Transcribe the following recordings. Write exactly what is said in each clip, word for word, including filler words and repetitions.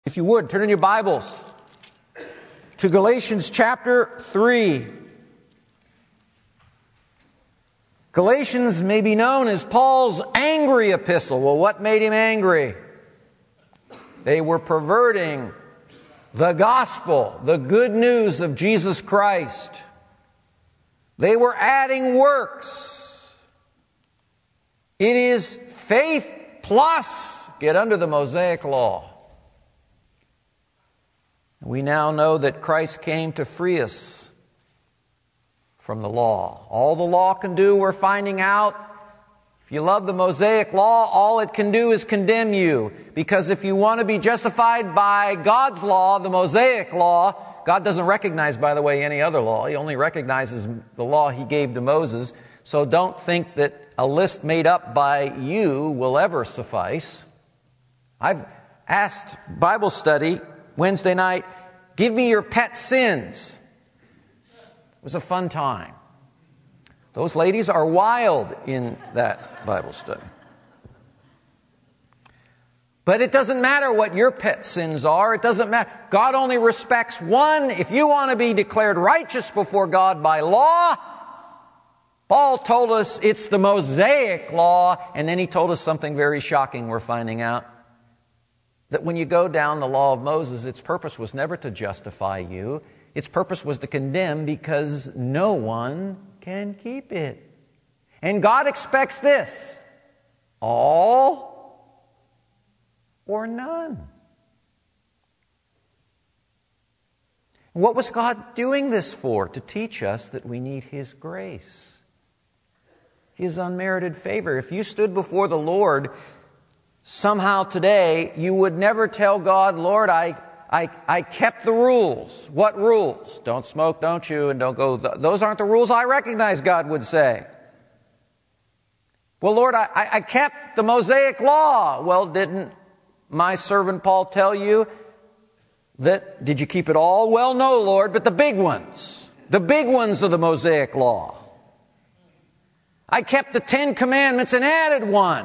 If you would, turn in your Bibles to Galatians chapter three. Galatians may be known as Paul's angry epistle. Well, what made him angry? They were perverting the gospel, the good news of Jesus Christ. They were adding works. It is faith plus get under the Mosaic law. We now know that Christ came to free us from the law. All the law can do, we're finding out, if you love the Mosaic law, all it can do is condemn you. Because if you want to be justified by God's law, the Mosaic law, God doesn't recognize, by the way, any other law. He only recognizes the law He gave to Moses. So don't think that a list made up by you will ever suffice. I've asked Bible study Wednesday night, give me your pet sins. It was a fun time. Those ladies are wild in that Bible study. But it doesn't matter what your pet sins are. It doesn't matter. God only respects one. If you want to be declared righteous before God by law, Paul told us it's the Mosaic law. And then he told us something very shocking we're finding out. That when you go down the law of Moses, its purpose was never to justify you. Its purpose was to condemn because no one can keep it. And God expects this. All or none. What was God doing this for? To teach us that we need His grace. His unmerited favor. If you stood before the Lord somehow today, you would never tell God, Lord, I, I, I kept the rules. What rules? Don't smoke, don't chew, and don't go. Those aren't the rules I recognize, God would say. Well, Lord, I, I kept the Mosaic law. Well, didn't my servant Paul tell you that, did you keep it all? Well, no, Lord, but the big ones. The big ones of the Mosaic law. I kept the Ten Commandments and added one.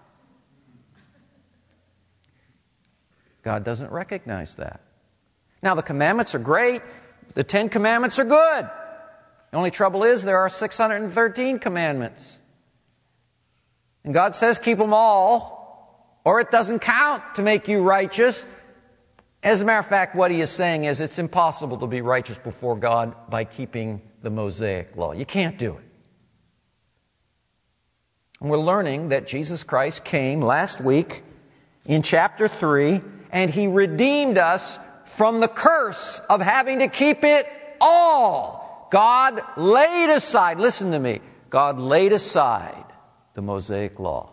God doesn't recognize that. Now, the commandments are great. The Ten Commandments are good. The only trouble is there are six hundred thirteen commandments. And God says keep them all, or it doesn't count to make you righteous. As a matter of fact, what He is saying is it's impossible to be righteous before God by keeping the Mosaic law. You can't do it. And we're learning that Jesus Christ came last week in chapter three, and He redeemed us from the curse of having to keep it all. God laid aside, listen to me, God laid aside the Mosaic law.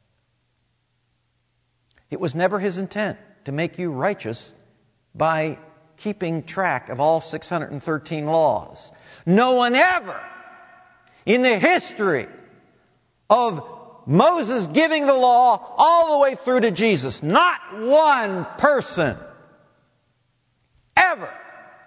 It was never His intent to make you righteous by keeping track of all six hundred thirteen laws. No one ever in the history of Moses giving the law all the way through to Jesus, not one person ever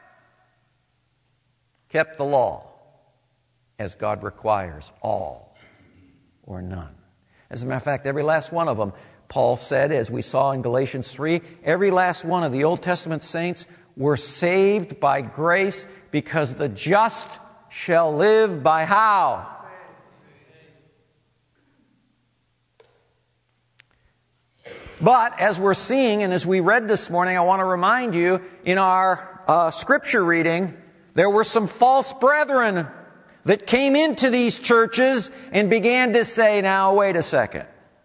kept the law as God requires, all or none. As a matter of fact, every last one of them, Paul said, as we saw in Galatians three, every last one of the Old Testament saints were saved by grace because the just shall live by how? But as we're seeing and as we read this morning, I want to remind you, in our uh, scripture reading, there were some false brethren that came into these churches and began to say, now wait a second.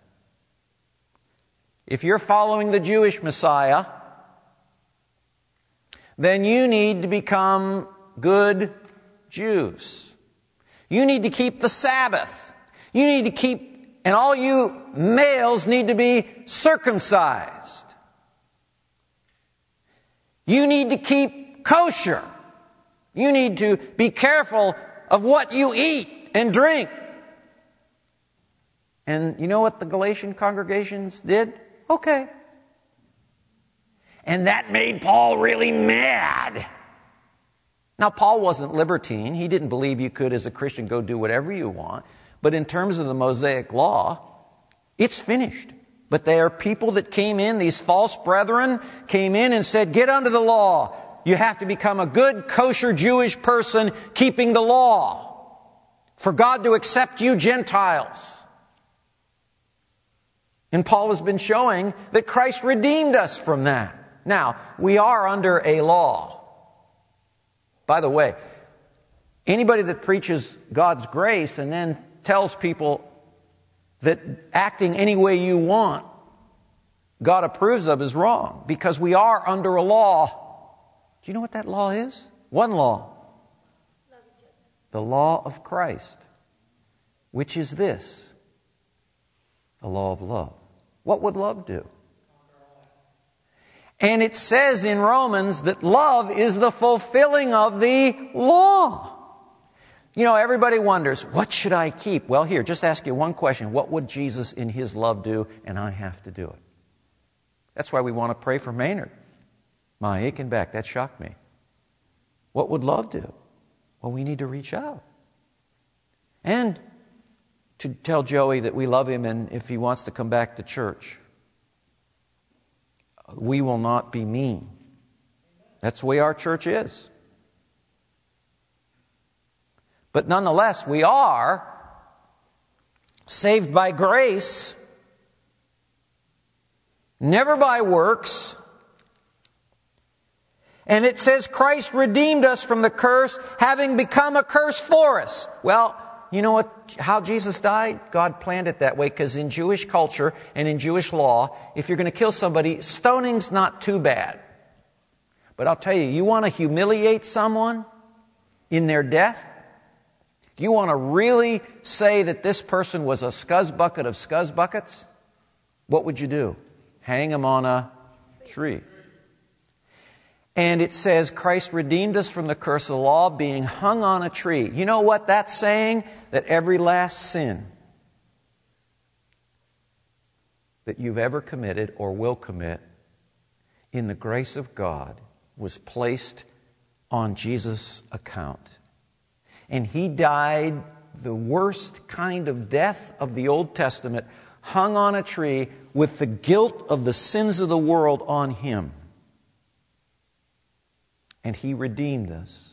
If you're following the Jewish Messiah, then you need to become good Jews. You need to keep the Sabbath. You need to keep And all you males need to be circumcised. You need to keep kosher. You need to be careful of what you eat and drink. And you know what the Galatian congregations did? Okay. And that made Paul really mad. Now, Paul wasn't libertine. He didn't believe you could, as a Christian, go do whatever you want. But in terms of the Mosaic law, it's finished. But they are people that came in, these false brethren came in and said, get under the law. You have to become a good, kosher Jewish person keeping the law for God to accept you Gentiles. And Paul has been showing that Christ redeemed us from that. Now, we are under a law. By the way, anybody that preaches God's grace and then tells people that acting any way you want God approves of is wrong, because we are under a law. Do you know what that law is? One law. The law of Christ, which is this: the law of love. What would love do? And it says in Romans that love is the fulfilling of the law. You know, everybody wonders, what should I keep? Well, here, just ask you one question. What would Jesus in His love do? And I have to do it. That's why we want to pray for Maynard. My aching back, that shocked me. What would love do? Well, we need to reach out. And to tell Joey that we love him, and if he wants to come back to church, we will not be mean. That's the way our church is. But nonetheless, we are saved by grace, never by works. And it says Christ redeemed us from the curse, having become a curse for us. Well, you know what? How Jesus died? God planned it that way, because in Jewish culture and in Jewish law, if you're going to kill somebody, stoning's not too bad. But I'll tell you, you want to humiliate someone in their death? You want to really say that this person was a scuzzbucket of scuzzbuckets? What would you do? Hang him on a tree. And it says Christ redeemed us from the curse of the law, being hung on a tree. You know what that's saying? That every last sin that you've ever committed or will commit, in the grace of God, was placed on Jesus' account. And He died the worst kind of death of the Old Testament, hung on a tree with the guilt of the sins of the world on Him. And He redeemed us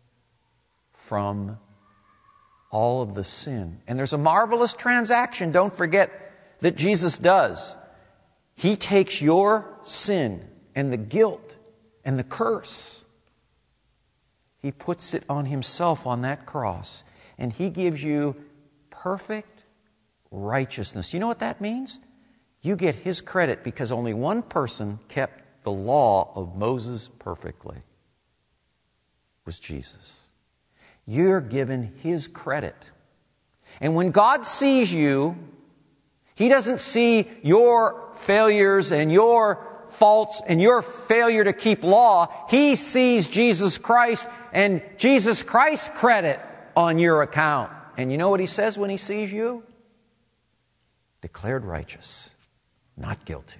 from all of the sin. And there's a marvelous transaction, don't forget, that Jesus does. He takes your sin and the guilt and the curse. He puts it on Himself on that cross. And He gives you perfect righteousness. You know what that means? You get His credit, because only one person kept the law of Moses perfectly. Was Jesus. You're given His credit. And when God sees you, He doesn't see your failures and your faults and your failure to keep law. He sees Jesus Christ and Jesus Christ's credit on your account. And you know what He says when He sees you? Declared righteous, not guilty.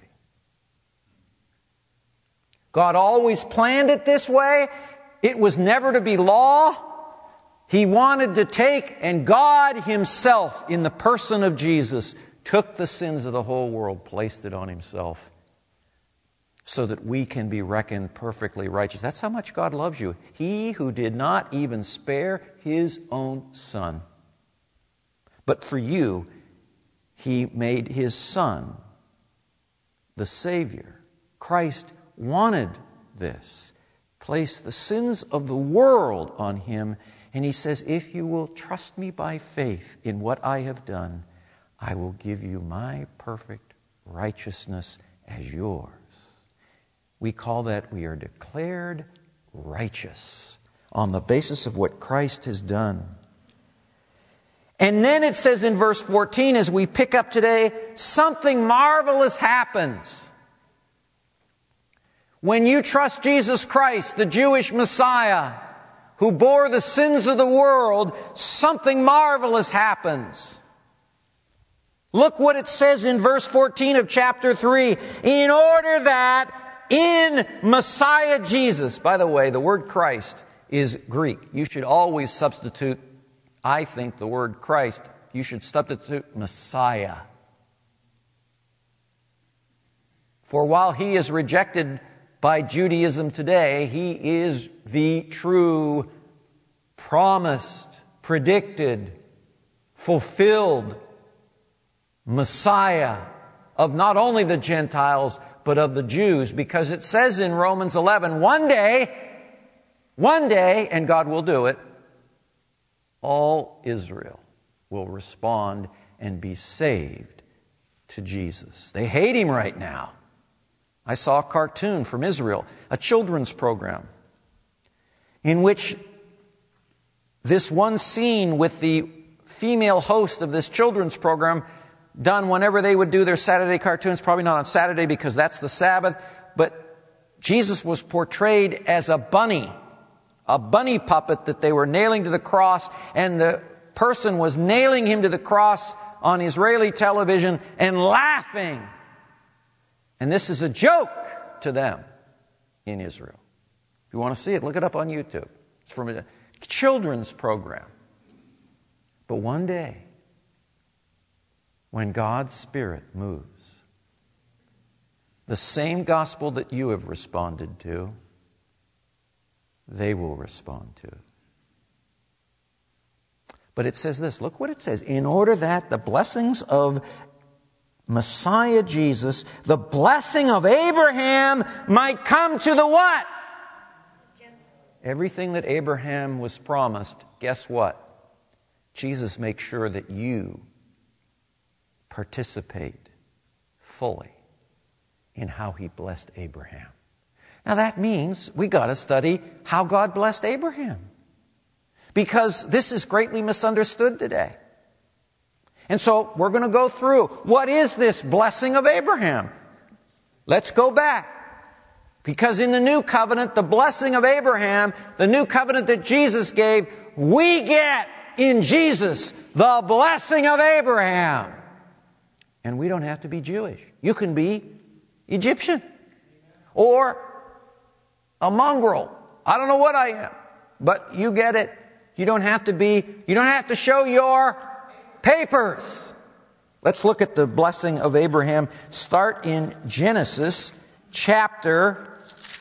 God always planned it this way. It was never to be law. He wanted to take, and God Himself, in the person of Jesus, took the sins of the whole world, placed it on Himself, so that we can be reckoned perfectly righteous. That's how much God loves you. He who did not even spare His own Son, but for you, He made His Son the Savior. Christ wanted this. Place the sins of the world on Him, and He says, if you will trust Me by faith in what I have done, I will give you My perfect righteousness as yours. We call that we are declared righteous on the basis of what Christ has done. And then it says in verse fourteen, as we pick up today, something marvelous happens. When you trust Jesus Christ, the Jewish Messiah, who bore the sins of the world, something marvelous happens. Look what it says in verse fourteen of chapter three. In order that in Messiah Jesus, by the way, the word Christ is Greek. You should always substitute, I think, the word Christ. You should substitute Messiah. For while he is rejected by Judaism today, he is the true, promised, predicted, fulfilled Messiah of not only the Gentiles, but of the Jews. Because it says in Romans eleven, one day, one day, and God will do it, all Israel will respond and be saved to Jesus. They hate him right now. I saw a cartoon from Israel, a children's program, in which this one scene with the female host of this children's program done whenever they would do their Saturday cartoons, probably not on Saturday because that's the Sabbath, but Jesus was portrayed as a bunny, a bunny puppet that they were nailing to the cross, and the person was nailing him to the cross on Israeli television and laughing. And this is a joke to them in Israel. If you want to see it, look it up on YouTube. It's from a children's program. But one day, when God's Spirit moves, the same gospel that you have responded to, they will respond to. But it says this, look what it says. In order that the blessings of Messiah Jesus, the blessing of Abraham, might come to the what? Everything that Abraham was promised, guess what? Jesus makes sure that you participate fully in how he blessed Abraham. Now that means we got to study how God blessed Abraham, because this is greatly misunderstood today. And so we're going to go through, what is this blessing of Abraham? Let's go back. Because in the new covenant, the blessing of Abraham, the new covenant that Jesus gave, we get in Jesus the blessing of Abraham. And we don't have to be Jewish. You can be Egyptian or a mongrel. I don't know what I am, but you get it. You don't have to be, you don't have to show your papers. Let's look at the blessing of Abraham. Start in Genesis chapter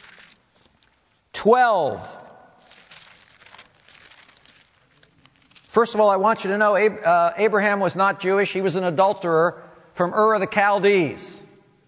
twelve. First of all, I want you to know uh, Abraham was not Jewish. He was an adulterer from Ur of the Chaldees.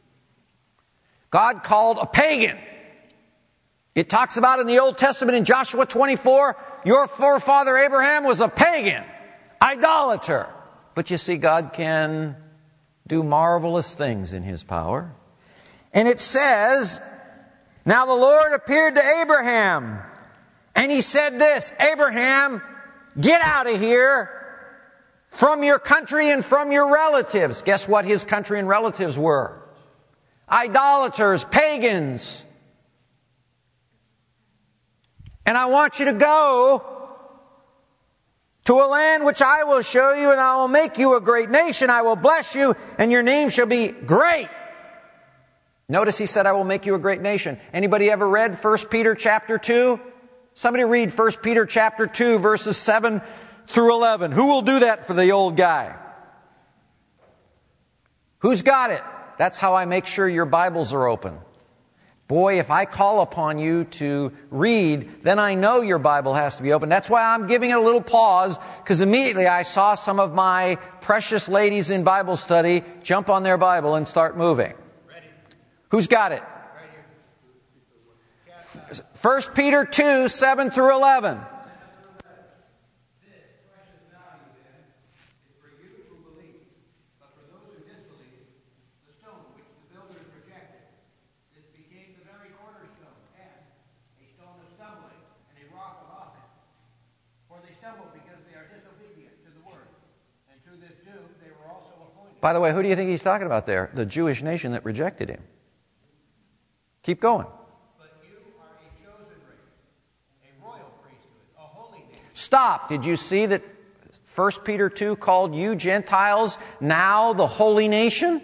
God called a pagan. It talks about in the Old Testament in Joshua twenty-four, your forefather Abraham was a pagan, idolater. But you see, God can do marvelous things in his power. And it says, now the Lord appeared to Abraham, and he said this, Abraham, get out of here from your country and from your relatives. Guess what his country and relatives were? Idolaters, pagans. And I want you to go to a land which I will show you, and I will make you a great nation. I will bless you, and your name shall be great. Notice he said, I will make you a great nation. Anybody ever read First Peter chapter two? Somebody read First Peter chapter two, verses seven through eleven. Who will do that for the old guy? Who's got it? That's how I make sure your Bibles are open. Boy, if I call upon you to read, then I know your Bible has to be open. That's why I'm giving it a little pause, because immediately I saw some of my precious ladies in Bible study jump on their Bible and start moving. Ready. Who's got it? Right here. First Peter two, seven through eleven. By the way, who do you think he's talking about there? The Jewish nation that rejected him. Keep going. But you are a chosen race, a royal priesthood, a holy nation. Stop. Did you see that First Peter two called you Gentiles now the holy nation?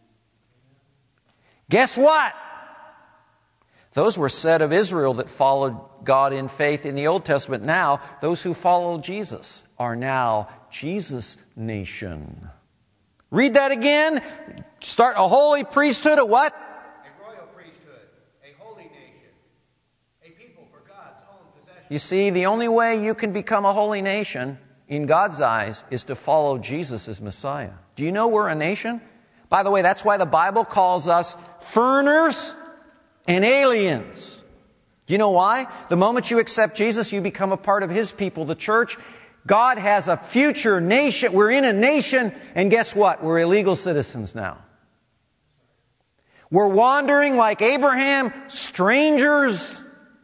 Guess what? Those were said of Israel that followed God in faith in the Old Testament. Now, those who follow Jesus are now Jesus' nation. Read that again. Start a holy priesthood, a what? You see, the only way you can become a holy nation in God's eyes is to follow Jesus as Messiah. Do you know we're a nation? By the way, that's why the Bible calls us foreigners and aliens. Do you know why? The moment you accept Jesus, you become a part of His people, the church. God has a future nation. We're in a nation, and guess what? We're illegal citizens now. We're wandering like Abraham, strangers,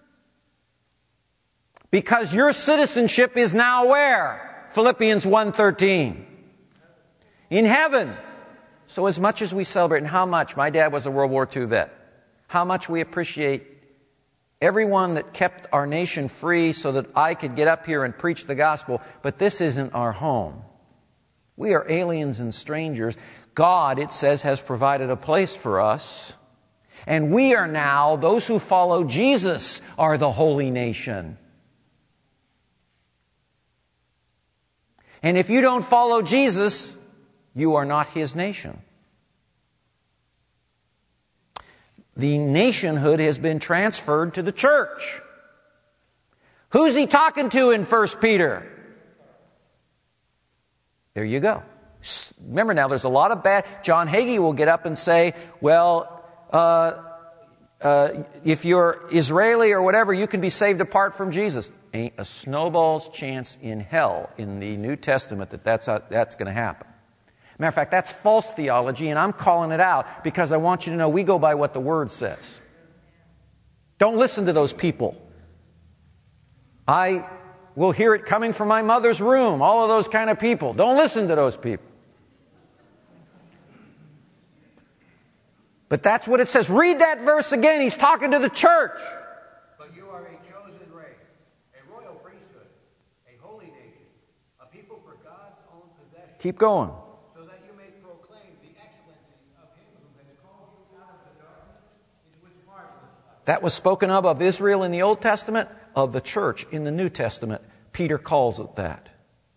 because your citizenship is now where? Philippians one thirteen. In heaven. So as much as we celebrate, and how much, my dad was a World War Two vet, how much we appreciate everyone that kept our nation free so that I could get up here and preach the gospel, but this isn't our home. We are aliens and strangers. God, it says, has provided a place for us. And we are now, those who follow Jesus, are the holy nation. And if you don't follow Jesus, you are not His nation. The nationhood has been transferred to the church. Who's he talking to in First Peter? There you go. Remember now, there's a lot of bad... John Hagee will get up and say, well, uh, uh, if you're Israeli or whatever, you can be saved apart from Jesus. Ain't a snowball's chance in hell in the New Testament that that's, how, that's going to happen. Matter of fact, that's false theology, and I'm calling it out because I want you to know we go by what the Word says. Don't listen to those people. I will hear it coming from my mother's room, all of those kind of people. Don't listen to those people. But that's what it says. Read that verse again. He's talking to the church. But you are a chosen race, a royal priesthood, a holy nation, a people for God's own possession. Keep going. So that you may proclaim the excellencies of Him who has called you out of the darkness into His marvelous light. That was spoken of of Israel in the Old Testament, of the church in the New Testament. Peter calls it that.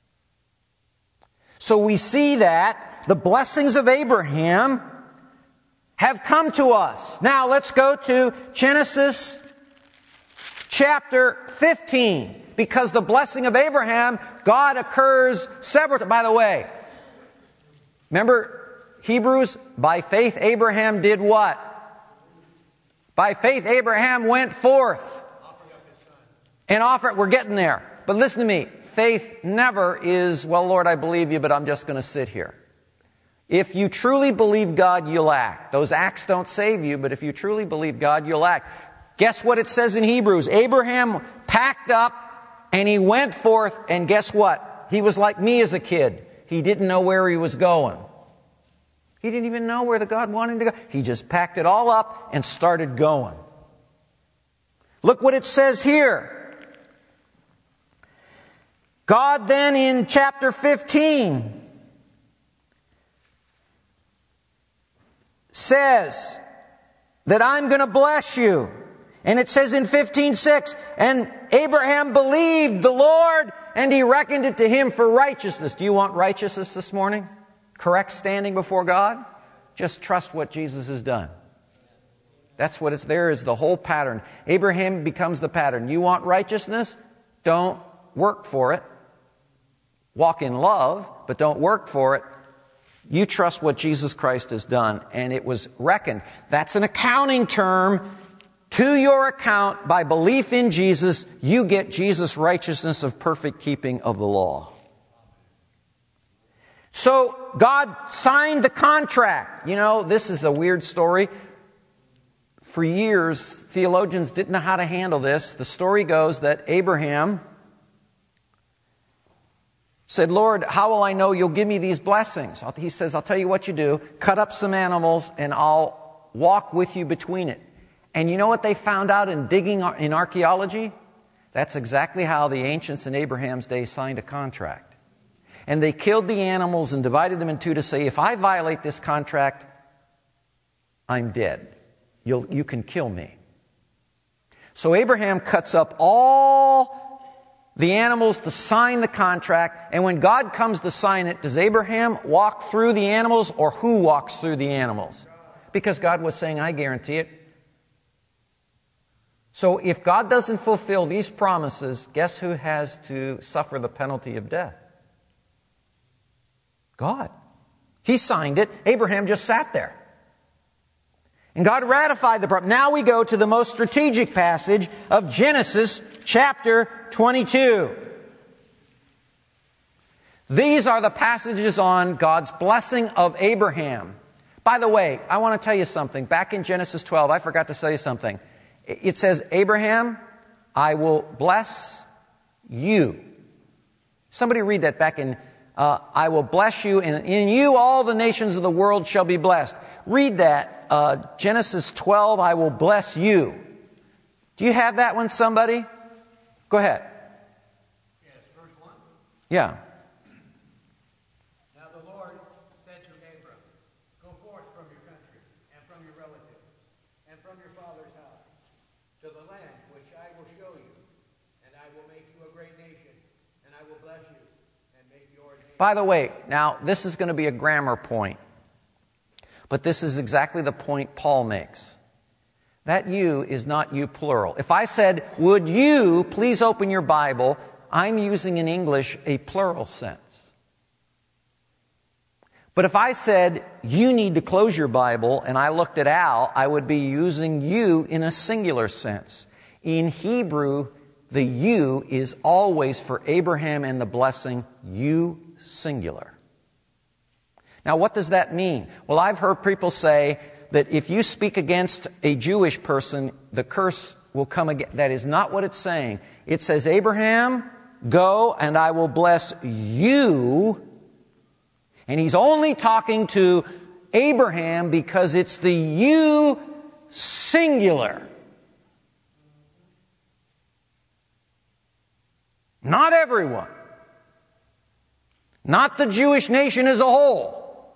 So we see that the blessings of Abraham have come to us. Now let's go to Genesis chapter fifteen. Because the blessing of Abraham, God occurs several times. By the way, remember Hebrews? By faith Abraham did what? By faith Abraham went forth and offered. We're getting there. But listen to me. Faith never is, well, Lord, I believe you, but I'm just going to sit here. If you truly believe God, you'll act. Those acts don't save you, but if you truly believe God, you'll act. Guess what it says in Hebrews? Abraham packed up and he went forth, and guess what? He was like me as a kid. He didn't know where he was going. He didn't even know where the God wanted him to go. He just packed it all up and started going. Look what it says here. God then in chapter fifteen says that I'm going to bless you. And it says in fifteen six, and Abraham believed the Lord and He reckoned it to him for righteousness. Do you want righteousness this morning? Correct standing before God? Just trust what Jesus has done. That's what it's there is the whole pattern. Abraham becomes the pattern. You want righteousness? Don't work for it. Walk in love, but don't work for it. You trust what Jesus Christ has done, and it was reckoned. That's an accounting term. To your account, by belief in Jesus, you get Jesus' righteousness of perfect keeping of the law. So, God signed the contract. You know, this is a weird story. For years, theologians didn't know how to handle this. The story goes that Abraham said, Lord, how will I know you'll give me these blessings? He says, I'll tell you what you do. Cut up some animals and I'll walk with you between it. And you know what they found out in digging in archaeology? That's exactly how the ancients in Abraham's day signed a contract. And they killed the animals and divided them in two to say, if I violate this contract, I'm dead. You'll, you can kill me. So Abraham cuts up all the animals to sign the contract, and when God comes to sign it, does Abraham walk through the animals, or who walks through the animals? Because God was saying, I guarantee it. So if God doesn't fulfill these promises, guess who has to suffer the penalty of death? God. He signed it. Abraham just sat there. And God ratified the promise. Now we go to the most strategic passage of Genesis chapter twenty-two. These are the passages on God's blessing of Abraham. By the way, I want to tell you something. Back in Genesis twelve, I forgot to tell you something. It says, Abraham, I will bless you. Somebody read that back in, uh, I will bless you, and in you all the nations of the world shall be blessed. Read that, uh, Genesis twelve, I will bless you. Do you have that one, somebody? Go ahead. Yes, verse one. Yeah. Now the Lord said to Abram, go forth from your country, and from your relatives, and from your father's house, to the land which I will show you, and I will make you a great nation, and I will bless you, and make your name. By the way, now this is going to be a grammar point, but this is exactly the point Paul makes. That you is not you plural. If I said, would you please open your Bible, I'm using in English a plural sense. But if I said, you need to close your Bible, and I looked at Al, I would be using you in a singular sense. In Hebrew, the you is always for Abraham and the blessing, you singular. Now, what does that mean? Well, I've heard people say that if you speak against a Jewish person, the curse will come again. That is not what it's saying. It says, Abraham, go and I will bless you. And he's only talking to Abraham because it's the you singular. Not everyone. Not the Jewish nation as a whole.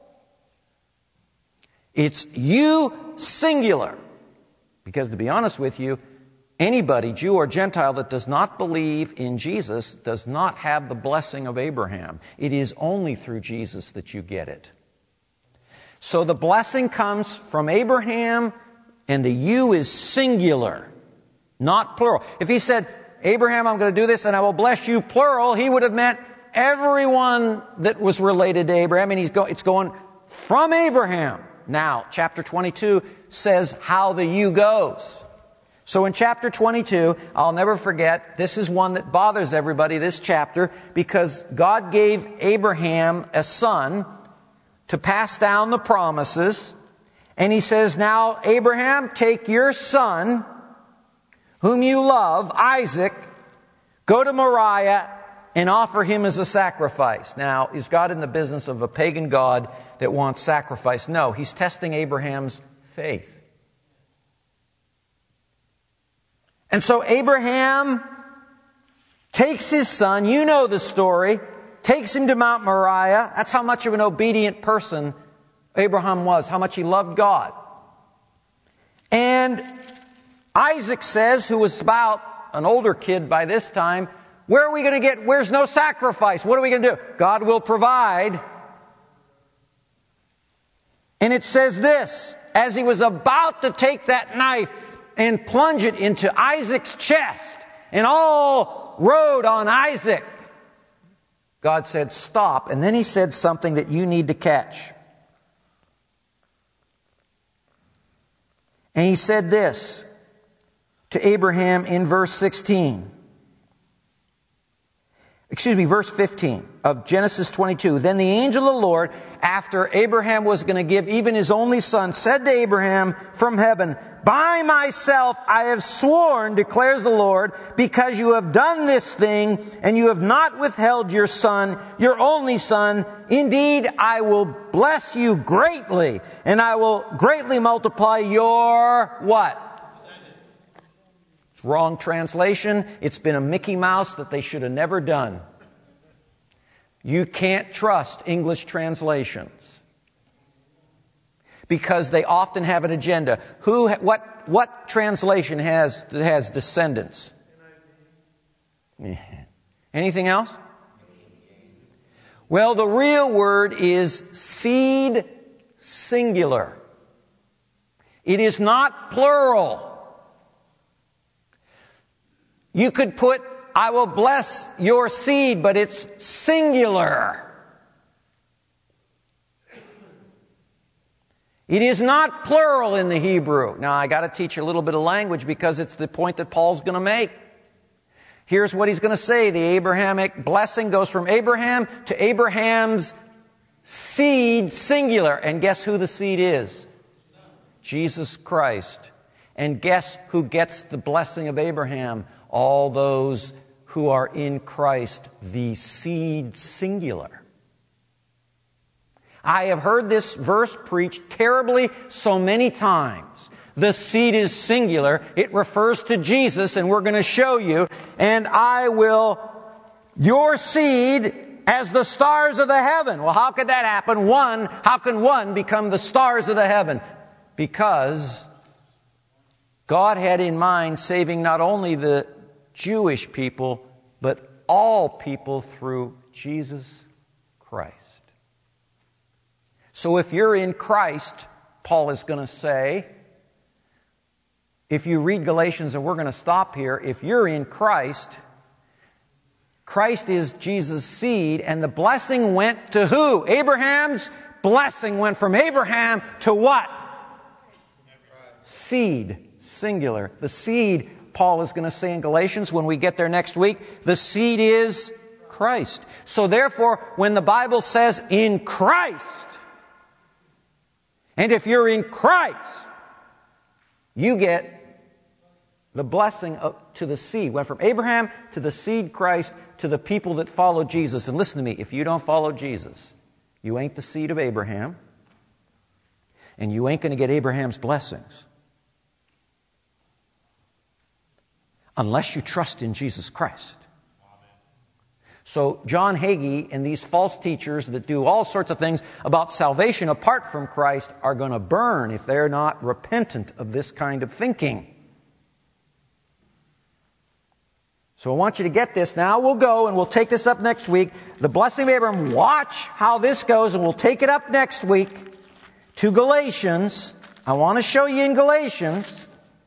It's you singular. Because to be honest with you, anybody, Jew or Gentile, that does not believe in Jesus does not have the blessing of Abraham. It is only through Jesus that you get it. So the blessing comes from Abraham, and the you is singular, not plural. If he said, Abraham, I'm going to do this and I will bless you, plural, he would have meant everyone that was related to Abraham, and he's go, it's going from Abraham. Now, chapter twenty-two says how the you goes. So in chapter twenty-two, I'll never forget, this is one that bothers everybody, this chapter, because God gave Abraham a son to pass down the promises. And he says, now, Abraham, take your son, whom you love, Isaac, go to Moriah and offer him as a sacrifice. Now, is God in the business of a pagan god that wants sacrifice? No, he's testing Abraham's faith. And so Abraham takes his son, you know the story, takes him to Mount Moriah. That's how much of an obedient person Abraham was, how much he loved God. And Isaac says, who was about an older kid by this time, where are we going to get, where's no sacrifice? What are we going to do? God will provide. And it says this, as he was about to take that knife and plunge it into Isaac's chest, and all rode on Isaac, God said, stop. And then he said something that you need to catch. And he said this to Abraham in verse sixteen. Excuse me, verse fifteen of Genesis twenty-two. Then the angel of the Lord, after Abraham was going to give even his only son, said to Abraham from heaven, by myself I have sworn, declares the Lord, because you have done this thing, and you have not withheld your son, your only son. Indeed, I will bless you greatly, and I will greatly multiply your what? Wrong translation. It's been a Mickey Mouse that they should have never done. You can't trust English translations because they often have an agenda. Who, what, what translation has has descendants? Anything else? Well, the real word is seed singular. It is not plural. You could put, I will bless your seed, but it's singular. It is not plural in the Hebrew. Now, I got to teach you a little bit of language because it's the point that Paul's going to make. Here's what he's going to say. The Abrahamic blessing goes from Abraham to Abraham's seed, singular. And guess who the seed is? Jesus Christ. And guess who gets the blessing of Abraham? All those who are in Christ, the seed, singular. I have heard this verse preached terribly so many times. The seed is singular. It refers to Jesus, and we're going to show you. And I will, your seed as the stars of the heaven. Well, how could that happen? One, how can one become the stars of the heaven? Because God had in mind saving not only the Jewish people, but all people through Jesus Christ. So if you're in Christ, Paul is going to say, if you read Galatians, and we're going to stop here, if you're in Christ, Christ is Jesus' seed, and the blessing went to who? Abraham's blessing went from Abraham to what? Seed, singular. The seed, Paul is going to say in Galatians when we get there next week, the seed is Christ. So therefore, when the Bible says in Christ, and if you're in Christ, you get the blessing of, to the seed. Went from Abraham to the seed Christ to the people that follow Jesus. And listen to me, if you don't follow Jesus, you ain't the seed of Abraham, and you ain't going to get Abraham's blessings unless you trust in Jesus Christ. So John Hagee and these false teachers that do all sorts of things about salvation apart from Christ are going to burn if they're not repentant of this kind of thinking. So I want you to get this. Now we'll go and we'll take this up next week. The blessing of Abraham. Watch how this goes, and we'll take it up next week to Galatians. I want to show you in Galatians.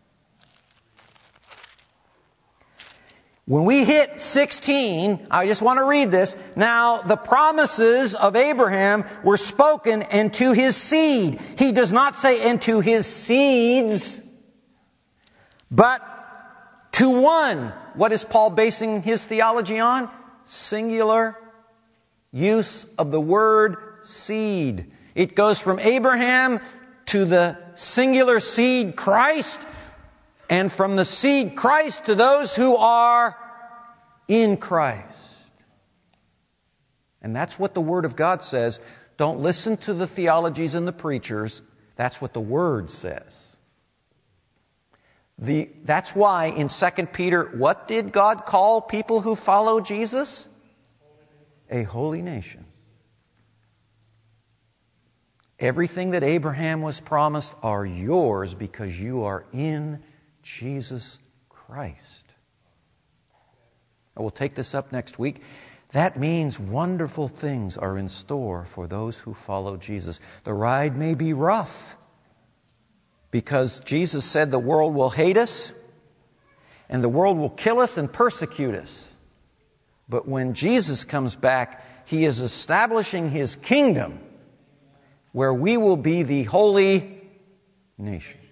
When we hit sixteen, I just want to read this. Now, the promises of Abraham were spoken, and to his seed. He does not say, and to his seeds, but to one. What is Paul basing his theology on? Singular use of the word seed. It goes from Abraham to the singular seed, Christ, and from the seed Christ to those who are in Christ. And that's what the Word of God says. Don't listen to the theologies and the preachers. That's what the Word says. The, that's why in Second Peter, what did God call people who follow Jesus? A holy nation. Everything that Abraham was promised are yours because you are in Jesus Christ. I will take this up next week. That means wonderful things are in store for those who follow Jesus. The ride may be rough because Jesus said the world will hate us and the world will kill us and persecute us. But when Jesus comes back, He is establishing His kingdom where we will be the holy nation.